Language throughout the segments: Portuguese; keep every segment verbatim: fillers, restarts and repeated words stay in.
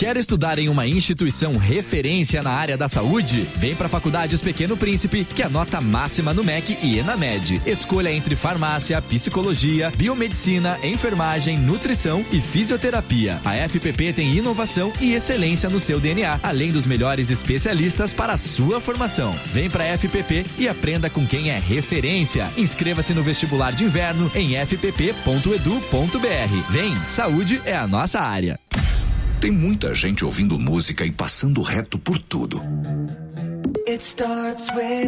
Quer estudar em uma instituição referência na área da saúde? Vem para a Faculdades Pequeno Príncipe, que é a nota máxima no M E C e ENAMED. Escolha entre farmácia, psicologia, biomedicina, enfermagem, nutrição e fisioterapia. A F P P tem inovação e excelência no seu D N A, além dos melhores especialistas para a sua formação. Vem para a F P P e aprenda com quem é referência. Inscreva-se no vestibular de inverno em f p p ponto edu ponto b r. Vem, saúde é a nossa área. Tem muita gente ouvindo música e passando reto por tudo. It starts with...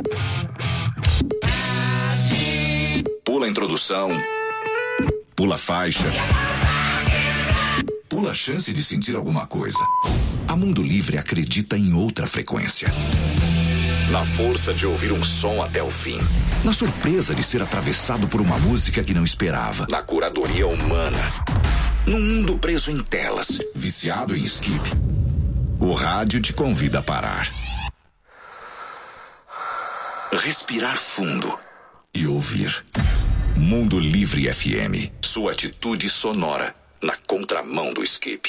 Pula a introdução, pula a faixa, pula a chance de sentir alguma coisa. A Mundo Livre acredita em outra frequência. Na força de ouvir um som até o fim. Na surpresa de ser atravessado por uma música que não esperava. Na curadoria humana. Num mundo preso em telas, viciado em skip. O rádio te convida a parar. Respirar fundo e ouvir. Mundo Livre F M. Sua atitude sonora na contramão do skip.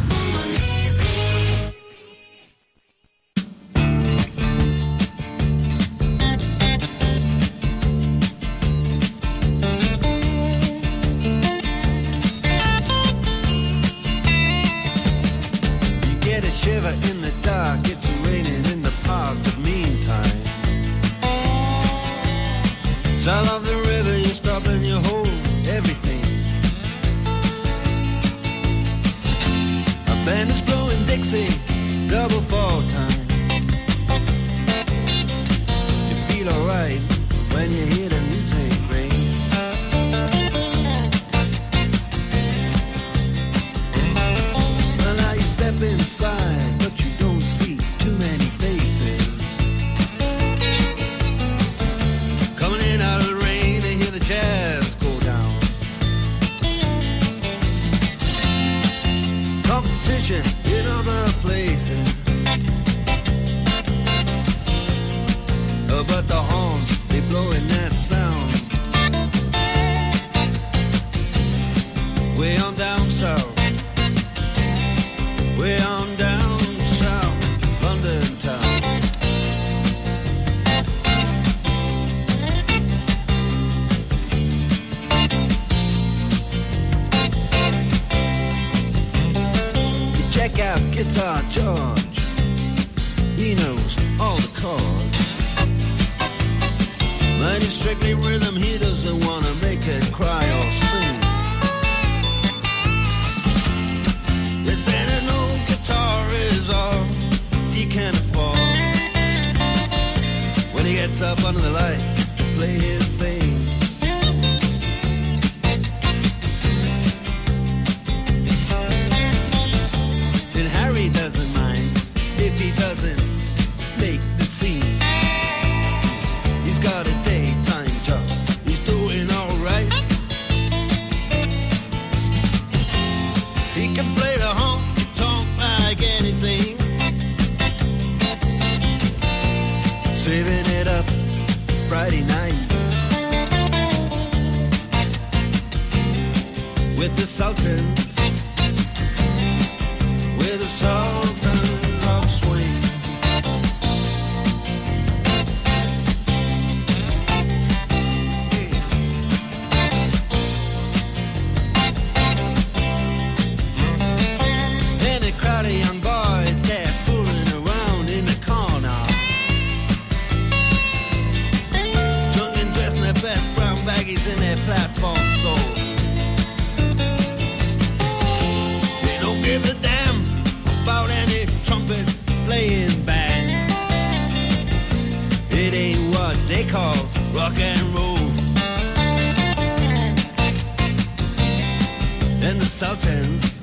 Shiver in the dark, it's raining in the park, but meantime sound of the river, you stop and you hold everything. A band is blowing Dixie, double fall time. You feel alright when you hear the music ring. Well, now you step inside, but you don't see too many faces. Coming in out of the rain to hear the jazz go down. Competition in other places, uh, but the horns, they blowing that sound. Way on down south, way on down south, London town. You check out Guitar George, he knows all the chords. But it's strictly rhythm, he doesn't wanna make it cry or sing. If then an old guitar is all he can afford, when he gets up under the lights to play his thing. And Harry doesn't mind if he doesn't make the scene. He's got a daytime job, he's doing alright. He can play the honky-tonk like anything, saving it up Friday night with the Sultans, with the Sultans of Swing. Baggies in their platform soles. They don't give a damn about any trumpet playing band. It ain't what they call rock and roll. And the Sultans,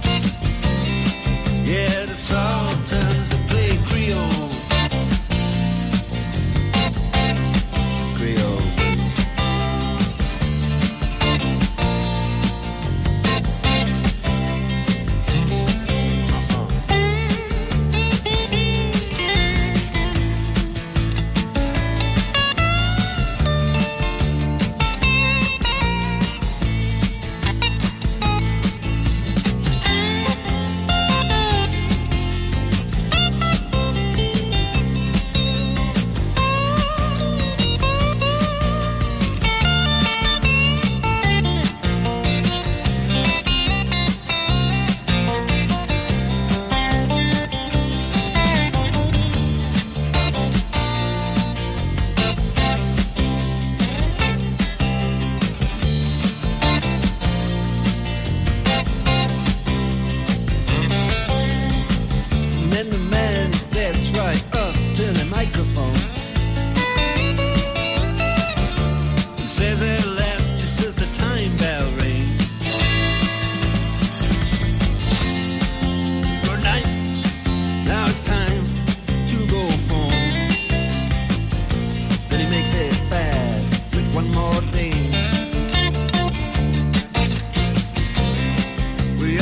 yeah, the Sultans that play Creole. Creole.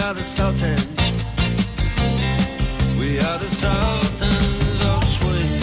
are the Sultans. We are the Sultans of Swing.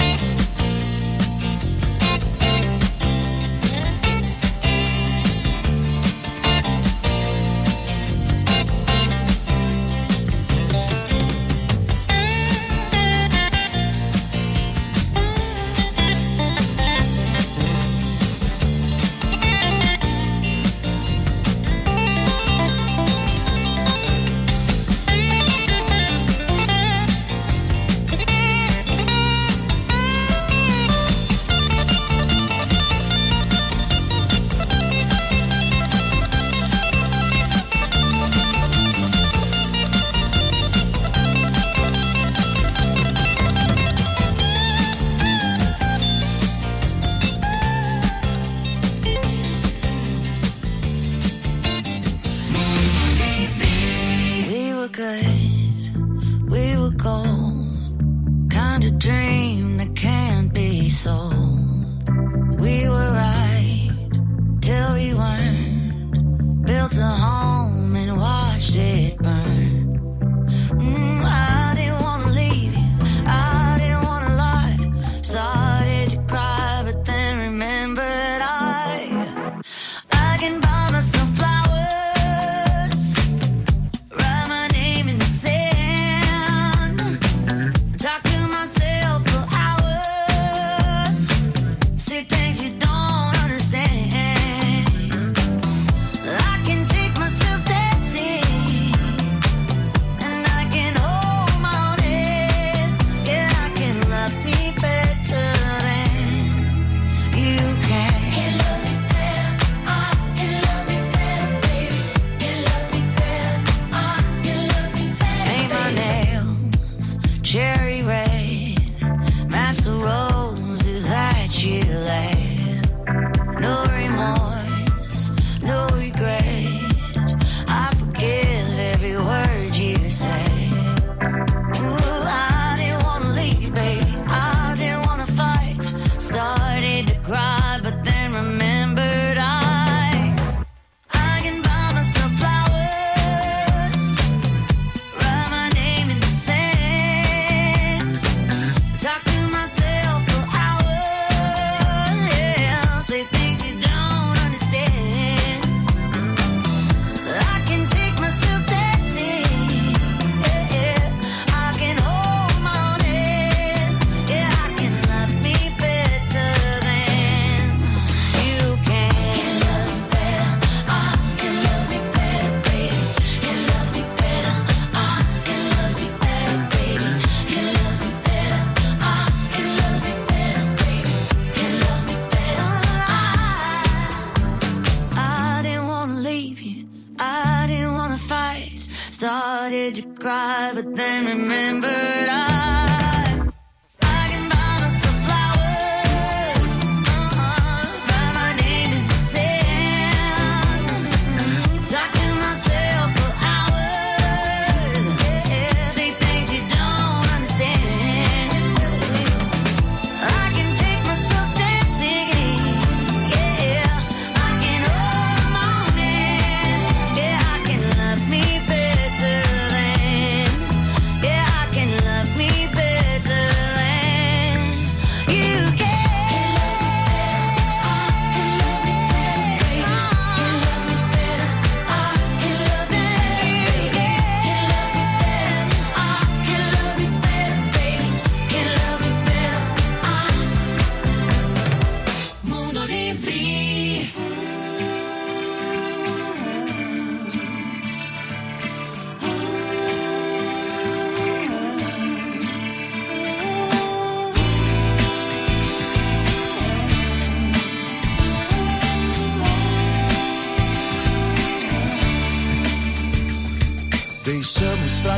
Deixamos pra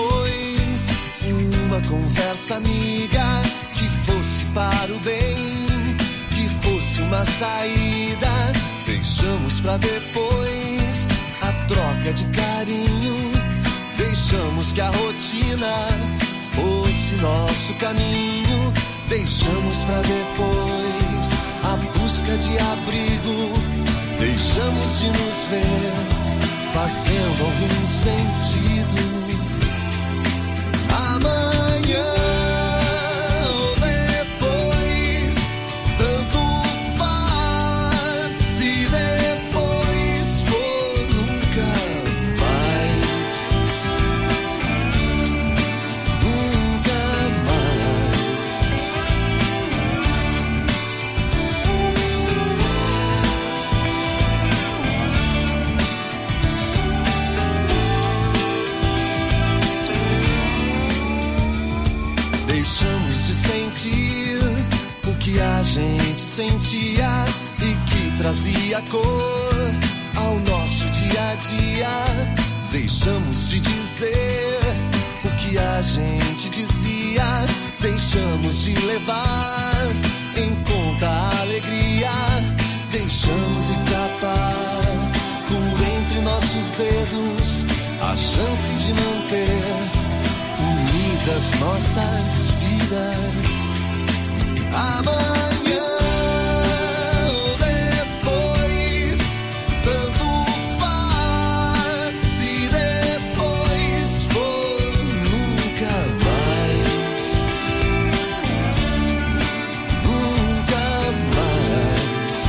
depois uma conversa amiga que fosse para o bem, que fosse uma saída. Deixamos pra depois a troca de carinho. Deixamos que a rotina fosse nosso caminho. Deixamos pra depois a busca de abrigo. Deixamos de nos ver fazendo algum sentido. sentir o que a gente sentia e que trazia cor ao nosso dia a dia. Deixamos de dizer o que a gente dizia, deixamos de levar em conta a alegria, deixamos escapar por entre nossos dedos a chance de manter unidas nossas vidas. Amanhã ou depois, tanto faz. Se depois for nunca mais, nunca mais.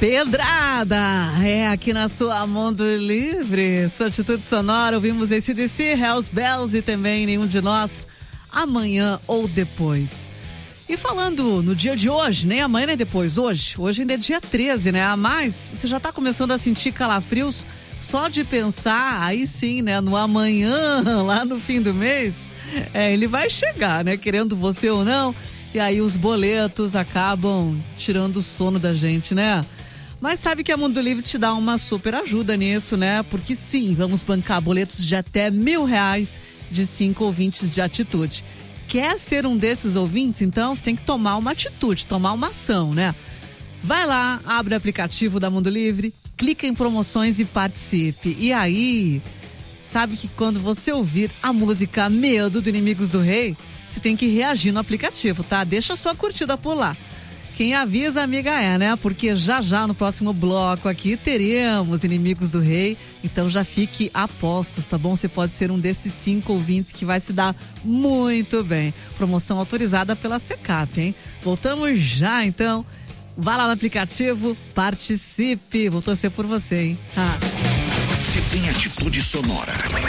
Pedrada, é aqui na sua Mundo Livre, sua atitude sonora, ouvimos A C D C, Hells Bells e também Nenhum de Nós, Amanhã ou Depois. E falando no dia de hoje, nem amanhã nem depois, hoje, hoje ainda é dia treze, né? A mais, você já tá começando a sentir calafrios só de pensar, aí sim, né, no amanhã, lá no fim do mês, é, ele vai chegar, né, querendo você ou não, e aí os boletos acabam tirando o sono da gente, né? Mas sabe que a Mundo Livre te dá uma super ajuda nisso, né? Porque sim, vamos bancar boletos de até mil reais de cinco ouvintes de atitude. Quer ser um desses ouvintes? Então você tem que tomar uma atitude, tomar uma ação, né? Vai lá, abre o aplicativo da Mundo Livre, clica em promoções e participe. E aí, sabe que quando você ouvir a música Medo do Inimigos do Rei, você tem que reagir no aplicativo, tá? Deixa sua curtida por lá. Quem avisa, amiga, é, né? Porque já já no próximo bloco aqui teremos Inimigos do Rei. Então já fique a postos, tá bom? Você pode ser um desses cinco ouvintes que vai se dar muito bem. Promoção autorizada pela Secap, hein? Voltamos já, então. Vá lá no aplicativo, participe. Vou torcer por você, hein? Ah. Se tem atitude sonora.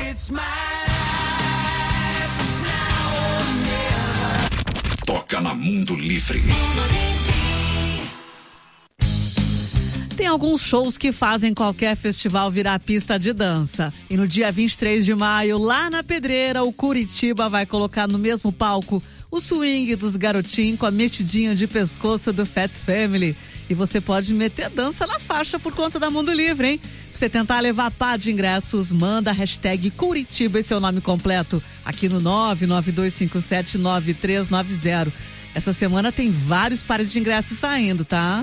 Toca na Mundo Livre. Tem alguns shows que fazem qualquer festival virar pista de dança. E no dia vinte e três de maio, lá na Pedreira, o Curitiba vai colocar no mesmo palco o swing dos garotinhos com a metidinha de pescoço do Fat Family. E você pode meter dança na faixa por conta da Mundo Livre, hein? Pra você tentar levar pá de ingressos, manda a hashtag Curitiba e seu nome completo aqui no nove nove dois cinco sete nove três nove zero. Essa semana tem vários pares de ingressos saindo, tá?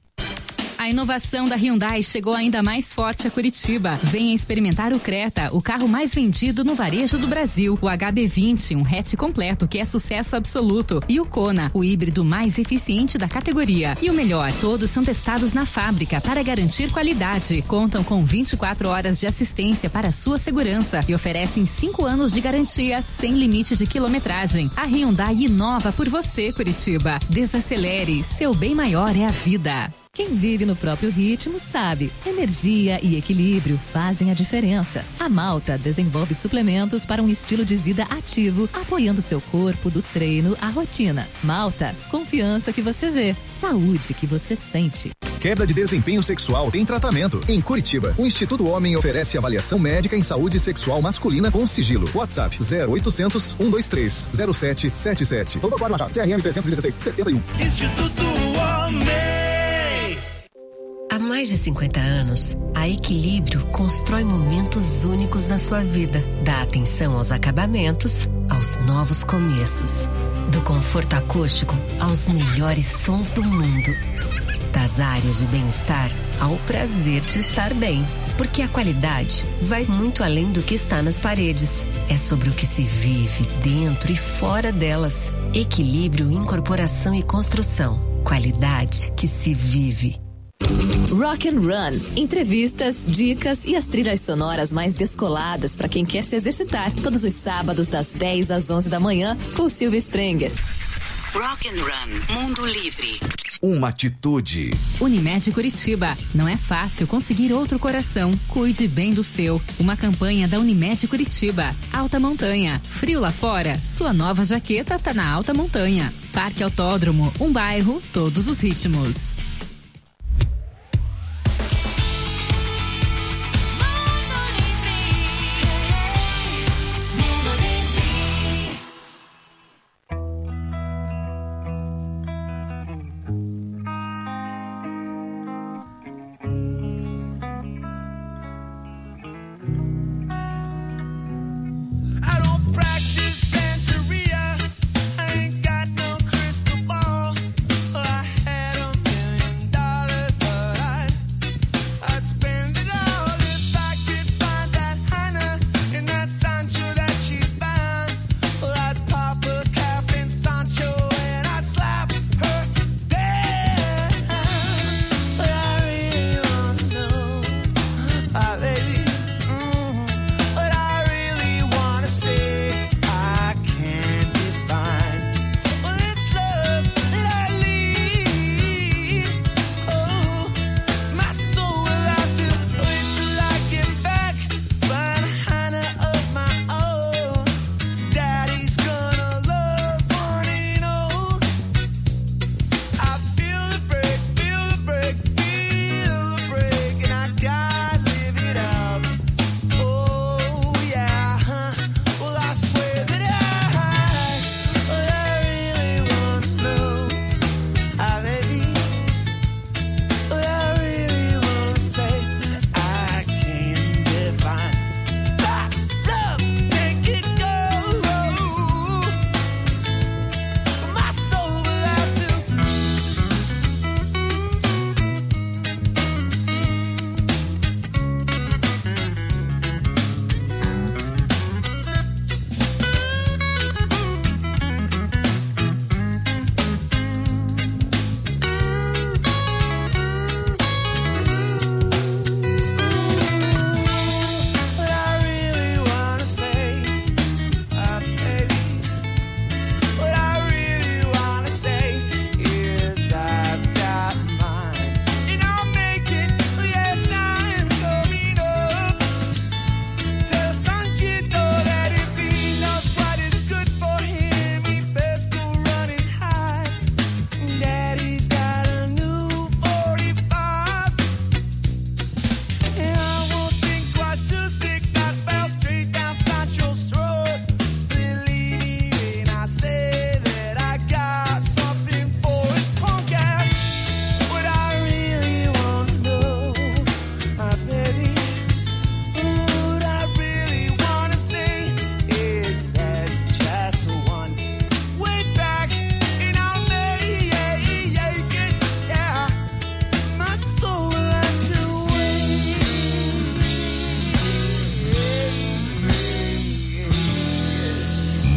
A inovação da Hyundai chegou ainda mais forte a Curitiba. Venha experimentar o Creta, o carro mais vendido no varejo do Brasil. O H B vinte, um hatch completo que é sucesso absoluto. E o Kona, o híbrido mais eficiente da categoria. E o melhor, todos são testados na fábrica para garantir qualidade. Contam com vinte e quatro horas de assistência para sua segurança e oferecem cinco anos de garantia sem limite de quilometragem. A Hyundai inova por você, Curitiba. Desacelere, seu bem maior é a vida. Quem vive no próprio ritmo sabe, energia e equilíbrio fazem a diferença. A Malta desenvolve suplementos para um estilo de vida ativo, apoiando seu corpo do treino à rotina. Malta, confiança que você vê, saúde que você sente. Queda de desempenho sexual tem tratamento. Em Curitiba, o Instituto Homem oferece avaliação médica em saúde sexual masculina com sigilo. WhatsApp zero oitocentos, um dois três, zero sete sete sete. Vamos agora, Machado. C R M trezentos e dezesseis, setenta e um. Instituto Homem. Há mais de cinquenta anos, a Equilíbrio constrói momentos únicos na sua vida. Dá atenção aos acabamentos, aos novos começos. Do conforto acústico aos melhores sons do mundo. Das áreas de bem-estar ao prazer de estar bem. Porque a qualidade vai muito além do que está nas paredes. É sobre o que se vive dentro e fora delas. Equilíbrio, incorporação e construção. Qualidade que se vive. Rock and Run. Entrevistas, dicas e as trilhas sonoras mais descoladas para quem quer se exercitar. Todos os sábados das dez às onze da manhã com Silvia Sprenger. Rock and Run. Mundo Livre. Uma atitude. Unimed Curitiba. Não é fácil conseguir outro coração. Cuide bem do seu. Uma campanha da Unimed Curitiba. Alta Montanha. Frio lá fora? Sua nova jaqueta tá na Alta Montanha. Parque Autódromo. Um bairro, todos os ritmos. Santeria, I ain't got no crystal ball. I had a million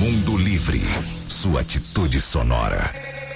Mundo Livre, sua atitude sonora.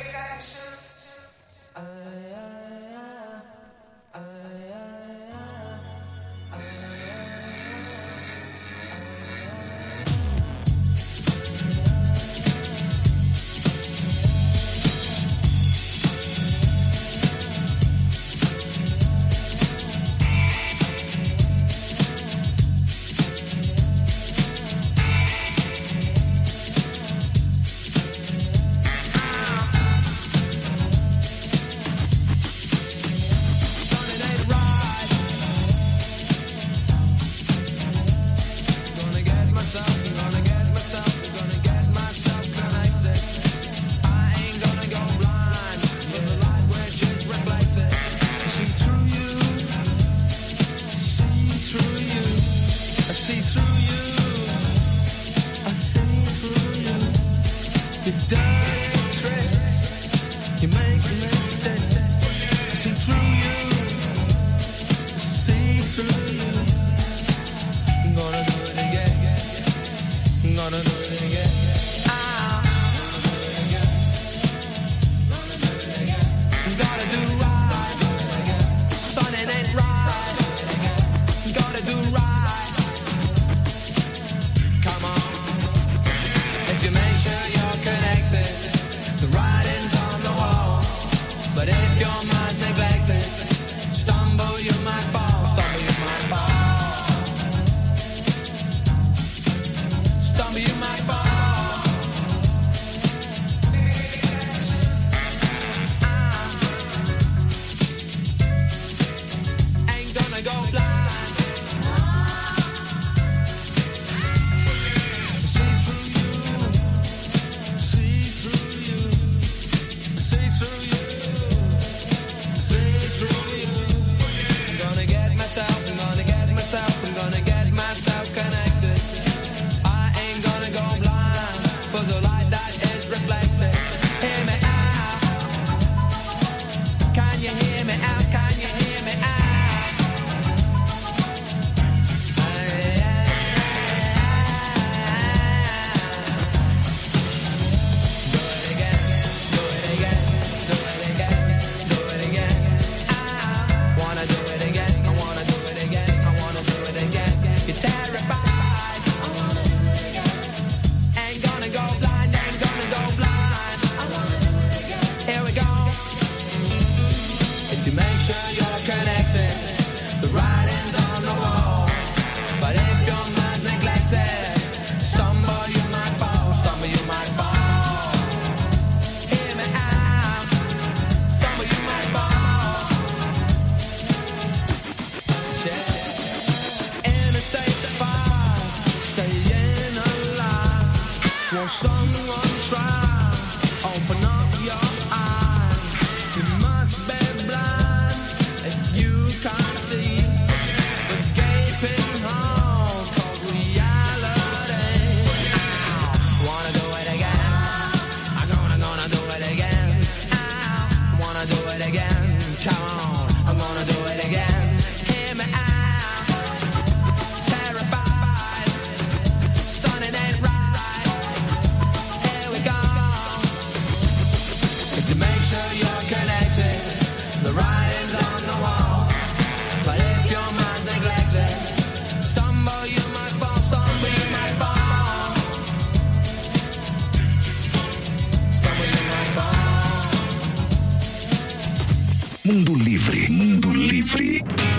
Mundo Livre, Mundo Livre.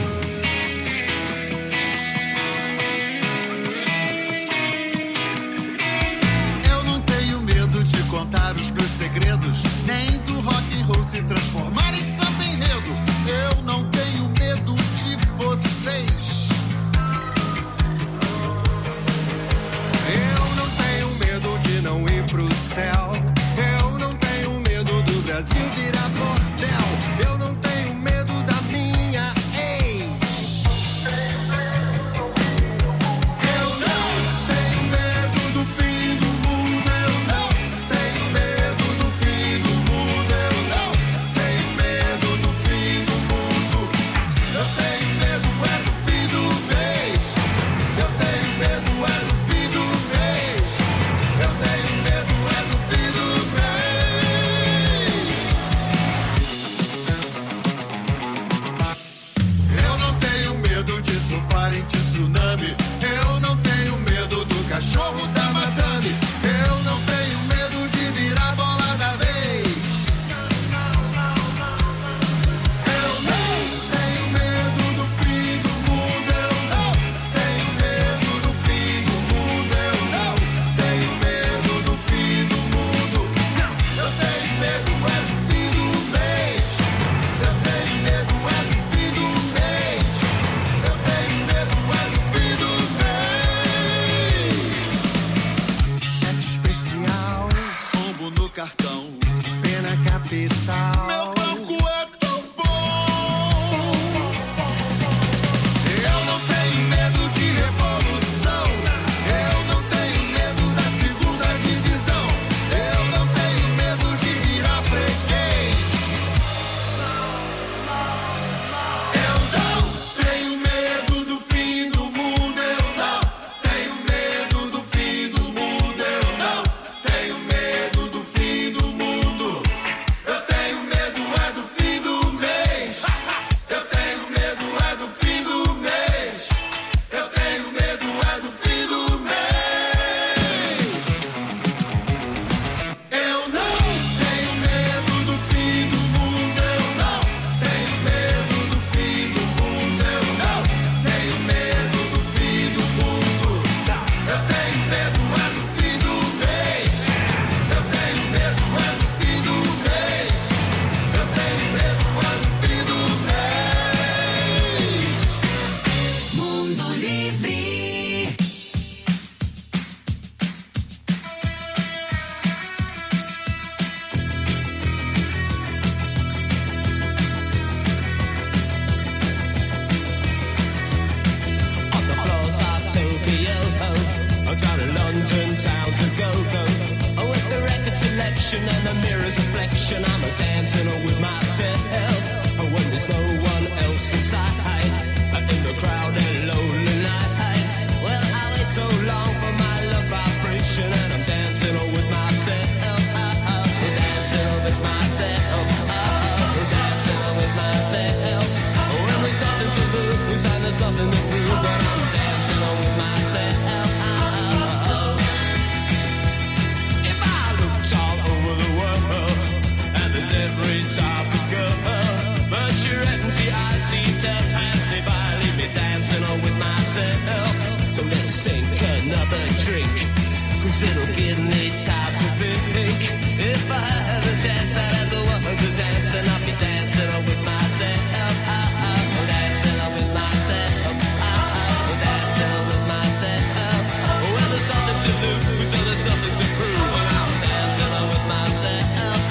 Eu não tenho medo de contar os meus segredos, nem do rock and roll se transformar em samba enredo. Eu não tenho medo de vocês. Eu não tenho medo de não ir pro céu. Eu não tenho medo do Brasil virar bordel. Eu não tenho medo da minha ex. Eu não tenho medo do fim do mundo. Eu não tenho medo do fim do mundo. Eu não tenho medo direction and the mirror's reflection. I'm a dancing with myself when there's no one else inside. In the crowded lonely night. Well, I wait so long for my love vibration, and I'm dancing with myself. Dancing with myself. Dancing with myself. When there's nothing to lose and there's nothing to prove, but I'm dancing with myself. If I looked all over the world, and there's every type of girl, but you're empty, I see to pass me by. Leave me dancing with myself. So let's sink another drink, cause it'll give me time to think. If I had a chance, I'd ask a woman to dance, and I'll be dancing with myself. Dancing with myself. Dancing with myself. Well, there's nothing to lose, so there's nothing to prove, and I'm dancing with myself.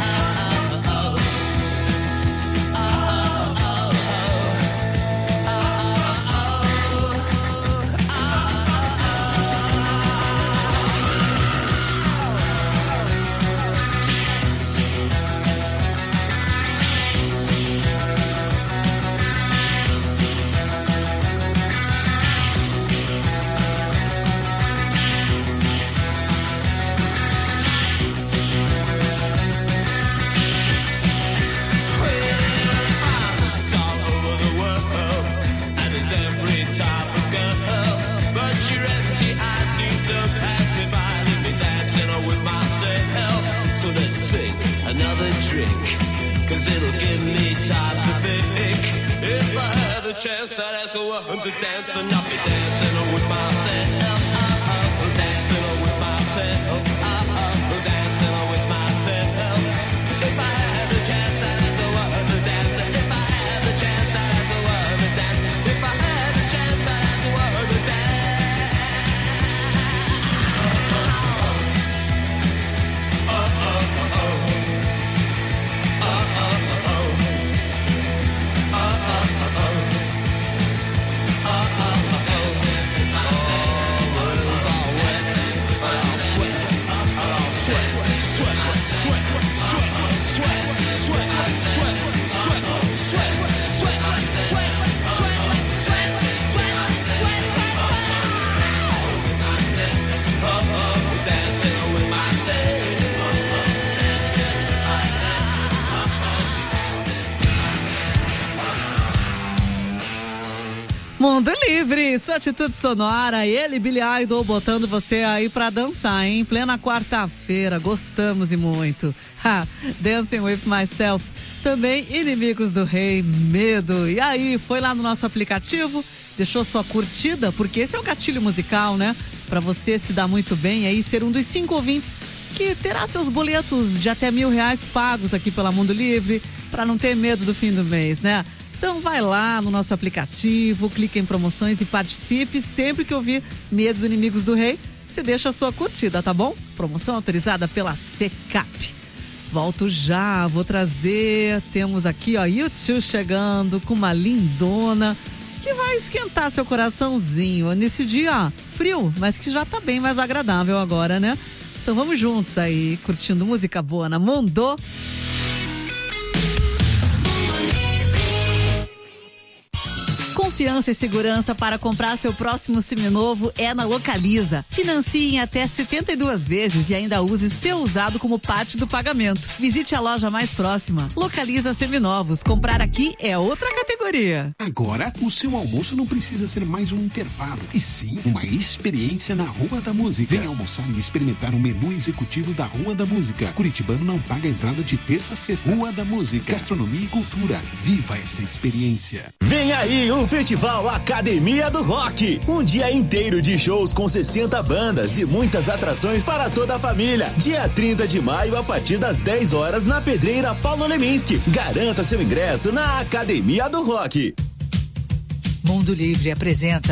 Another drink, cause it'll give me time to think. If I had the chance, I'd ask a woman to dance, and I'll be dancing with myself. Dancing with myself. Dancing with myself. If I had the chance, I'd ask a woman to dance. If I had the chance, I'd ask a woman to dance. If I had the chance, I'd ask a woman to dance. Mundo Livre, sua atitude sonora, ele, Billy Idol, botando você aí pra dançar, hein? Em plena quarta-feira, gostamos e muito. Ha, Dancing with Myself, também Inimigos do Rei, Medo. E aí, foi lá no nosso aplicativo, deixou sua curtida, porque esse é o gatilho musical, né? Pra você se dar muito bem aí, ser um dos cinco ouvintes que terá seus boletos de até mil reais pagos aqui pela Mundo Livre, pra não ter medo do fim do mês, né? Então vai lá no nosso aplicativo, clique em promoções e participe. Sempre que ouvir Medo dos Inimigos do Rei, você deixa a sua curtida, tá bom? Promoção autorizada pela Secap. Volto já, vou trazer, temos aqui ó, U dois chegando com uma lindona que vai esquentar seu coraçãozinho nesse dia frio, mas que já tá bem mais agradável agora, né? Então vamos juntos aí, curtindo música boa na Mundo. Confiança e segurança para comprar seu próximo seminovo é na Localiza. Financie em até setenta e duas vezes e ainda use seu usado como parte do pagamento. Visite a loja mais próxima. Localiza Seminovos. Comprar aqui é outra categoria. Agora, o seu almoço não precisa ser mais um intervalo, e sim uma experiência na Rua da Música. Venha almoçar e experimentar o menu executivo da Rua da Música. Curitibano não paga entrada de terça a sexta. Rua da Música. Gastronomia e cultura. Viva essa experiência. Vem aí o Festival Academia do Rock. Um dia inteiro de shows com sessenta bandas e muitas atrações para toda a família. Dia trinta de maio, a partir das dez horas, na Pedreira Paulo Leminski. Garanta seu ingresso na Academia do Rock. Mundo Livre apresenta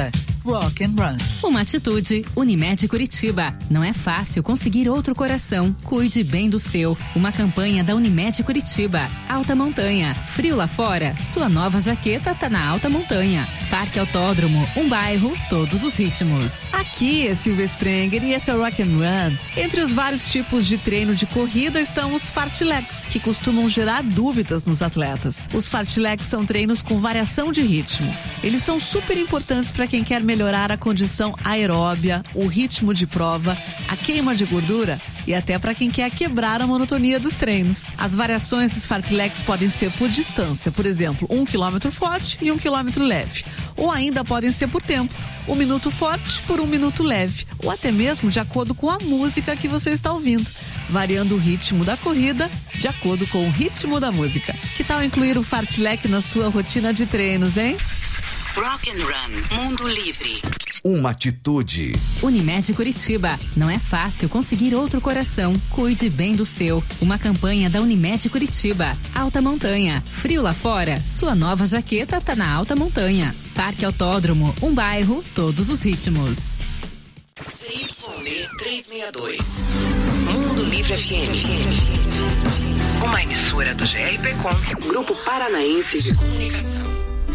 Rock and Run. Uma atitude, Unimed Curitiba. Não é fácil conseguir outro coração. Cuide bem do seu. Uma campanha da Unimed Curitiba. Alta Montanha. Frio lá fora? Sua nova jaqueta tá na Alta Montanha. Parque Autódromo, um bairro, todos os ritmos. Aqui é Silvia Sprenger e esse é o Rock and Run. Entre os vários tipos de treino de corrida estão os fartleks, que costumam gerar dúvidas nos atletas. Os fartleks são treinos com variação de ritmo. Eles são super importantes para quem quer melhorar a condição aeróbia, o ritmo de prova, a queima de gordura e até para quem quer quebrar a monotonia dos treinos. As variações dos fartleks podem ser por distância, por exemplo, um quilômetro forte e um quilômetro leve. Ou ainda podem ser por tempo, um minuto forte por um minuto leve, ou até mesmo de acordo com a música que você está ouvindo, variando o ritmo da corrida de acordo com o ritmo da música. Que tal incluir o fartlek na sua rotina de treinos, hein? Rock and Run, Mundo Livre. Uma atitude. Unimed Curitiba. Não é fácil conseguir outro coração. Cuide bem do seu. Uma campanha da Unimed Curitiba. Alta Montanha. Frio lá fora? Sua nova jaqueta tá na Alta Montanha. Parque Autódromo, um bairro, todos os ritmos. C Y B trezentos e sessenta e dois. Mundo Livre F M. Uma emissora do G R P Com, Grupo Paranaense de Comunicação.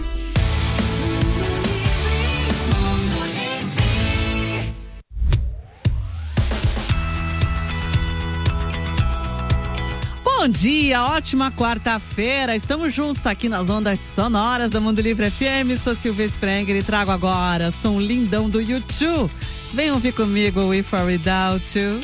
Bom dia, ótima quarta-feira. Estamos juntos aqui nas ondas sonoras da Mundo Livre F M. Sou Silvia Sprenger e trago agora som lindão do U dois. Vem ouvir comigo With or Without You.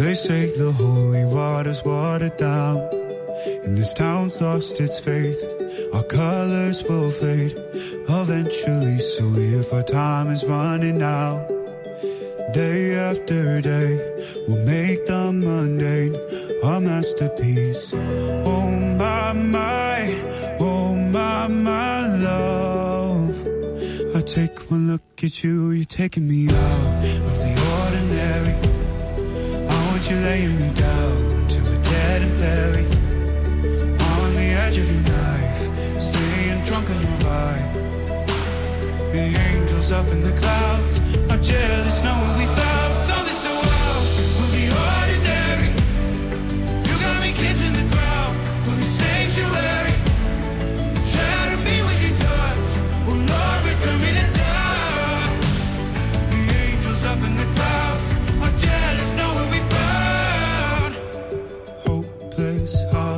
They say the holy water's watered down, and this town's lost its faith. Our colors will fade eventually, so if our time is running out, day after day, we'll make the mundane a masterpiece. Oh my, my, oh my, my love. I take one look at you, you're taking me out of the ordinary. I want you laying me down till we're dead and buried. On the edge of your knife, staying drunk on your vibe. The angels up in the clouds are jealous knowing we found something so wild of the ordinary. You got me kissing the ground of your sanctuary. Shatter me with your touch, oh Lord, return me to dust. The angels up in the clouds are jealous knowing we found hopeless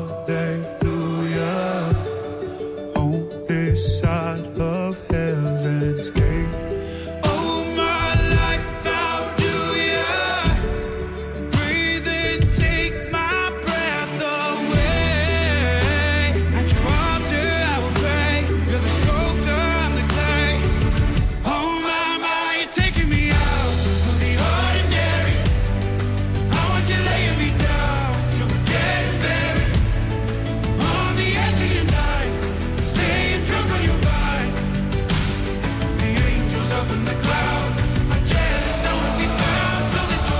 hallelujah on this side of heaven's gate. Oh my life, how do ya breathe and take my breath away? At your altar I will pray. You're the sculptor, I'm the clay. Oh my, my, you're taking me out of the ordinary. I want you laying me down till we're dead and buried. On the edge of your knife, staying drunk on your vine. The angels up in the clouds are jealous knowing we found something so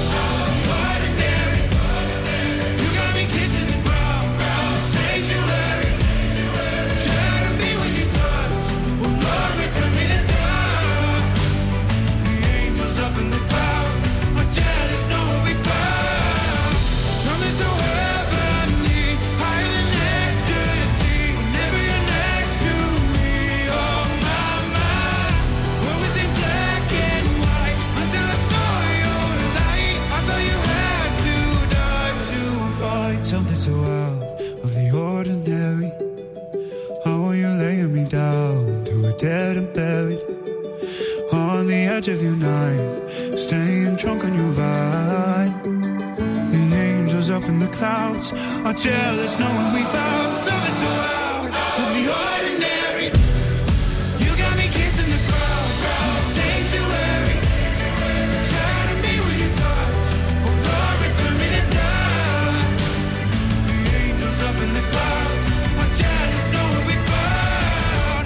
ordinary. You got me kissing the ground, sanctuary. Shatter me with your touch, oh Lord, return me to dust. The angels up in the clouds are jealous knowing we found something so heavenly, higher than ecstasy. Whenever you're next to me, oh my, my. What was in black and white until I saw your light? I thought you had to die to find something so out of the ordinary. How are you laying me down to a dead and buried? On the edge of your knife, staying drunk on your vine. The angels up in the clouds are jealous knowing we found something so out of the ordinary. You got me kissing the ground, sanctuary. Shatter me with your touch, oh Lord, return me to dust. The angels up in the clouds are jealous knowing we found.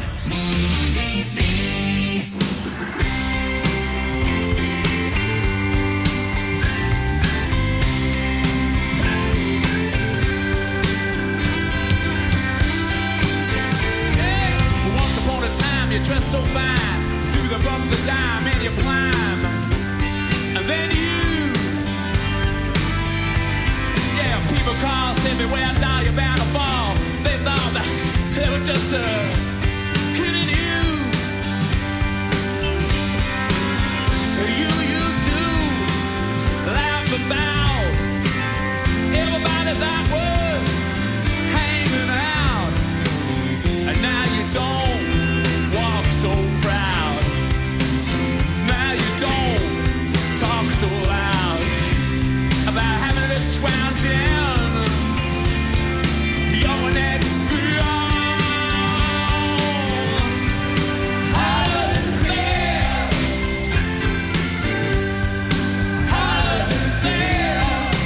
Once upon a time, you dressed so fine, through the bumps of dime and you climb, and then you, yeah, people call, say beware, now you're bound to fall. They thought that they were just uh, kidding you. You used to laugh about everybody that was hanging out, and now you don't walk so proud. Now you don't talk so loud about having this scrounging your next How does it feel? How does it feel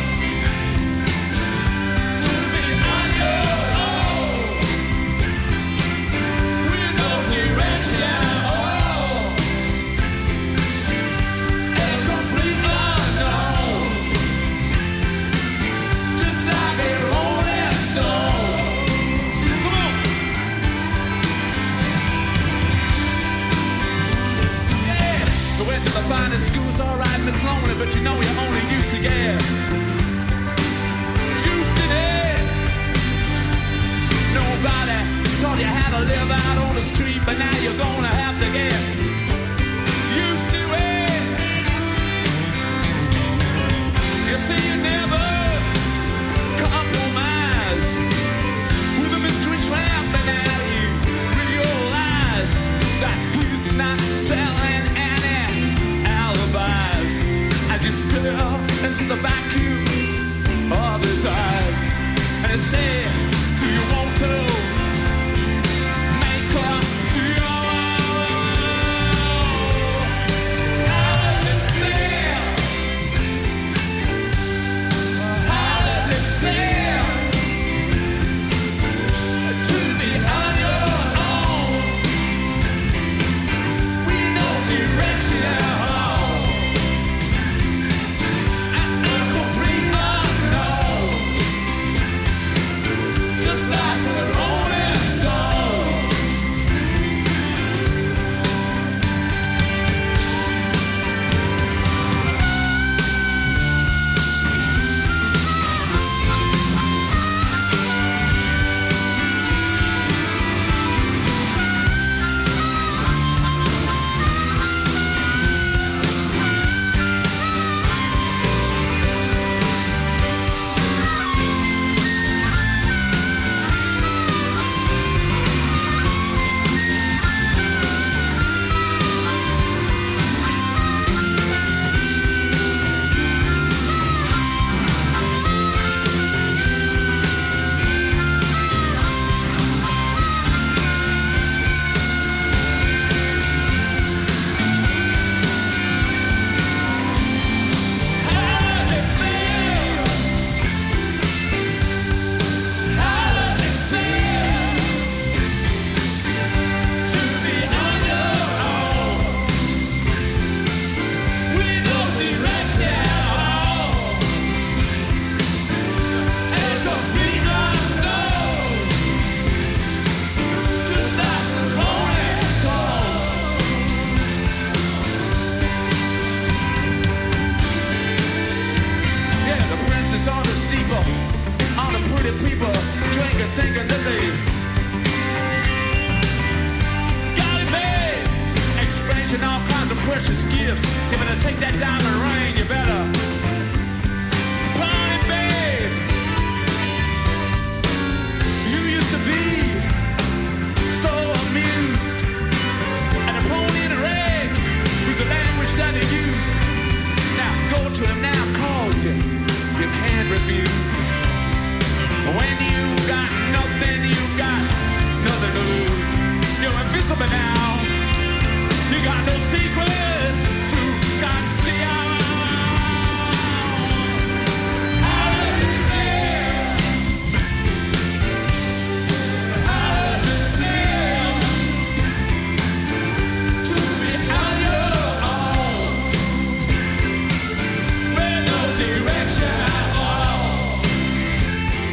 to be on your own with no direction? And complete unknown, just like a rolling stone. Come on. Yeah. We went to the finest schools, alright, Miss Lonely, but you know you only used to get juiced in it. Nobody taught you how to live out on the street, but now you're gonna have to get used to it. You see, you never compromise with a mystery trampling at you with your lies that he's not selling any alibis. As you still and into the vacuum of his eyes and say, do you want to make love to your how does it feel? How does it feel to be on your own with no direction? Just like the Rolling Stone.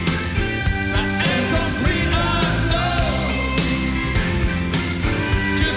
Just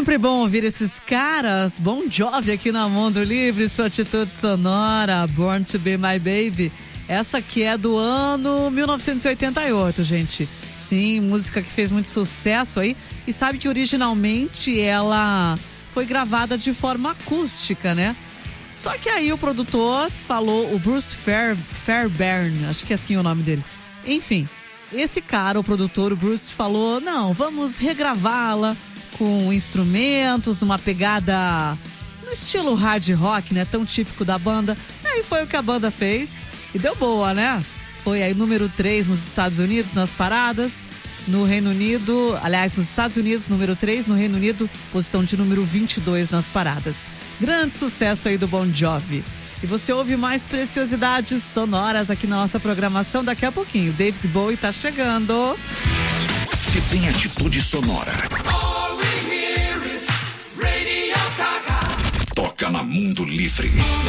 Sempre bom ouvir esses caras. Bon Jovi aqui na Mundo Livre, sua atitude sonora, Born to Be My Baby. Essa aqui é do ano mil novecentos e oitenta e oito, gente. Sim, música que fez muito sucesso aí. E sabe que originalmente ela foi gravada de forma acústica, né? Só que aí o produtor falou, o Bruce Fair, Fairbairn, acho que é assim o nome dele. Enfim, esse cara, o produtor, o Bruce, falou, não, vamos regravá-la com instrumentos, numa pegada no estilo hard rock, né? Tão típico da banda. E aí foi o que a banda fez e deu boa, né? Foi aí número três nos Estados Unidos, nas paradas. No Reino Unido, aliás, nos Estados Unidos, número três. No Reino Unido, posição de número vinte e dois nas paradas. Grande sucesso aí do Bon Jovi. E você ouve mais preciosidades sonoras aqui na nossa programação daqui a pouquinho. David Bowie tá chegando. Se tem atitude sonora, toca na Mundo Livre.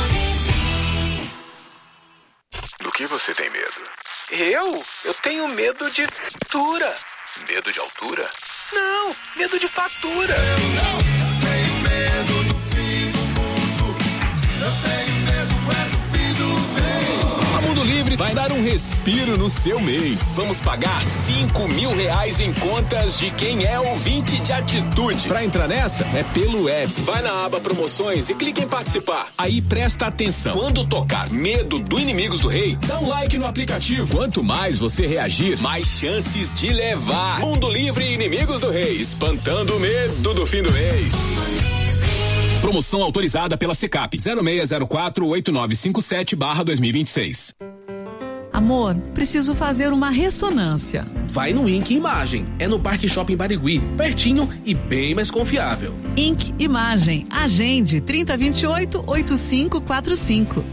Do que você tem medo? Eu? Eu tenho medo de altura. Medo de altura? Não, medo de fatura. Eu não tenho medo do fim do mundo. Eu tenho medo é do fim do mês. A Mundo Livre vai dar um respiro no seu mês. Vamos pagar cinco mil reais em contas de quem é ouvinte de atitude. Pra entrar nessa, é pelo app. Vai na aba promoções e clica em participar. Aí presta atenção. Quando tocar Medo do Inimigos do Rei, dá um like no aplicativo. Quanto mais você reagir, mais chances de levar. Mundo Livre e Inimigos do Rei, espantando o medo do fim do mês. Promoção autorizada pela Secap zero seis zero quatro oito nove cinco sete barra dois mil e vinte e seis. Amor, preciso fazer uma ressonância. Vai no Inc Imagem. É no Parque Shopping Barigui. Pertinho e bem mais confiável. Inc Imagem. Agende trinta vinte e oito, oitenta e cinco quarenta e cinco.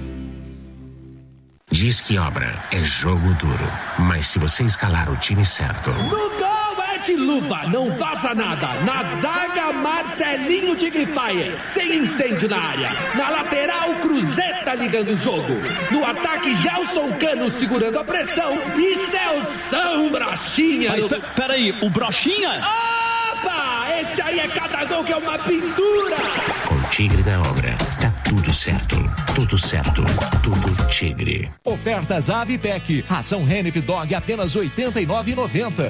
Diz que obra é jogo duro. Mas se você escalar o time certo... De luva, não vaza nada. Na zaga, Marcelinho Tigrifier, sem incêndio na área. Na lateral, Cruzeta ligando o jogo. No ataque, Gelson Cano segurando a pressão. E Celção Brochinha. Mas, no... peraí, o Brochinha? Opa! Esse aí é cada gol que é uma pintura. Com o Tigre da Obra, tá tudo certo. Tudo certo. Tudo Tigre. Ofertas Avipec. Ração Renif Dog apenas oitenta e nove reais e noventa